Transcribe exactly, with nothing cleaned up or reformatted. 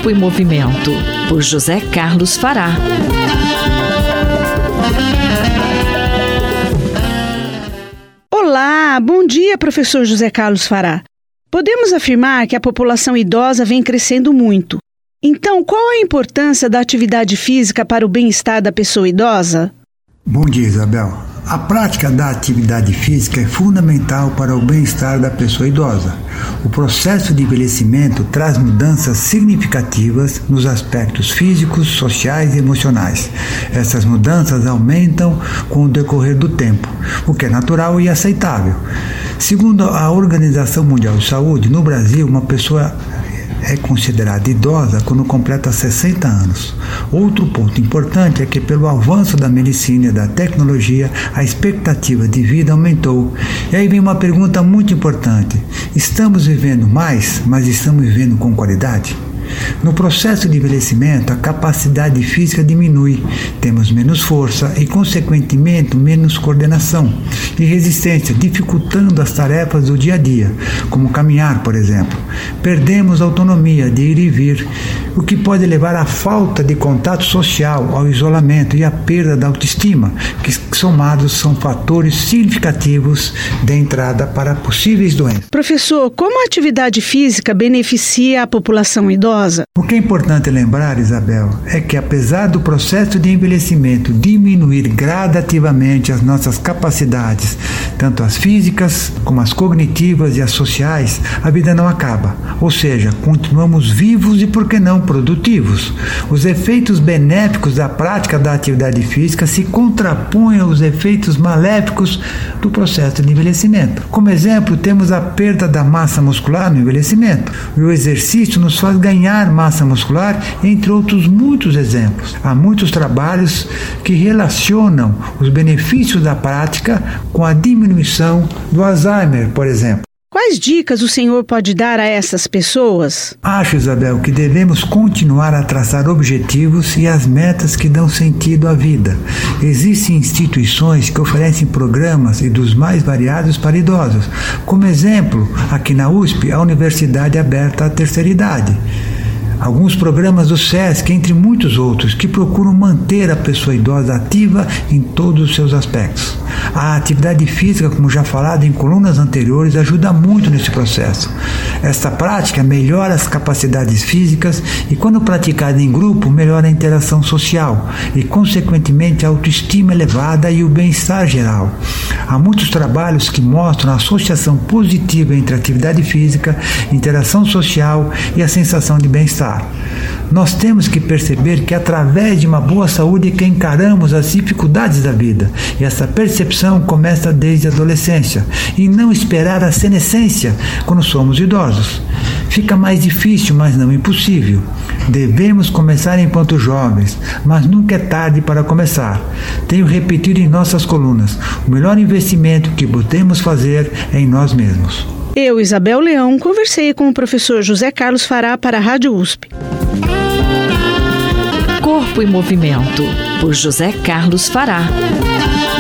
Corpo em Movimento, por José Carlos Fará. Olá, bom dia, professor José Carlos Fará. Podemos afirmar que a população idosa vem crescendo muito. Então, qual a importância da atividade física para o bem-estar da pessoa idosa? Bom dia, Isabel. A prática da atividade física é fundamental para o bem-estar da pessoa idosa. O processo de envelhecimento traz mudanças significativas nos aspectos físicos, sociais e emocionais. Essas mudanças aumentam com o decorrer do tempo, o que é natural e aceitável. Segundo a Organização Mundial de Saúde, no Brasil, uma pessoa é considerada idosa quando completa sessenta anos. Outro ponto importante é que, pelo avanço da medicina e da tecnologia, a expectativa de vida aumentou. E aí vem uma pergunta muito importante: estamos vivendo mais, mas estamos vivendo com qualidade? No processo de envelhecimento, a capacidade física diminui, temos menos força e, consequentemente, menos coordenação e resistência, dificultando as tarefas do dia a dia, como caminhar, por exemplo. Perdemos a autonomia de ir e vir, o que pode levar à falta de contato social, ao isolamento e à perda da autoestima, que somados são fatores significativos de entrada para possíveis doenças. Professor, como a atividade física beneficia a população idosa? O que é importante lembrar, Isabel, é que apesar do processo de envelhecimento diminuir gradativamente as nossas capacidades, tanto as físicas como as cognitivas e as sociais, a vida não acaba. Ou seja, continuamos vivos e, por que não, produtivos. Os efeitos benéficos da prática da atividade física se contrapõem aos efeitos maléficos do processo de envelhecimento. Como exemplo, temos a perda da massa muscular no envelhecimento. E o exercício nos faz ganhar massa muscular, entre outros muitos exemplos. Há muitos trabalhos que relacionam os benefícios da prática com a diminuição do Alzheimer, por exemplo. Quais dicas o senhor pode dar a essas pessoas? Acho, Isabel, que devemos continuar a traçar objetivos e as metas que dão sentido à vida. Existem instituições que oferecem programas e dos mais variados para idosos. Como exemplo, aqui na U S P, a Universidade Aberta à Terceira Idade. Alguns programas do SESC, entre muitos outros, que procuram manter a pessoa idosa ativa em todos os seus aspectos. A atividade física, como já falado em colunas anteriores, ajuda muito nesse processo. Esta prática melhora as capacidades físicas e, quando praticada em grupo, melhora a interação social e, consequentemente, a autoestima elevada e o bem-estar geral. Há muitos trabalhos que mostram a associação positiva entre atividade física, interação social e a sensação de bem-estar. Nós temos que perceber que através de uma boa saúde é que encaramos as dificuldades da vida, e essa percepção começa desde a adolescência, e não esperar a senescência quando somos idosos. Fica mais difícil, mas não impossível. Devemos começar enquanto jovens, mas nunca é tarde para começar. Tenho repetido em nossas colunas: o melhor investimento que podemos fazer é em nós mesmos. Eu, Isabel Leão, conversei com o professor José Carlos Fará para a Rádio U S P. Corpo em Movimento, por José Carlos Fará.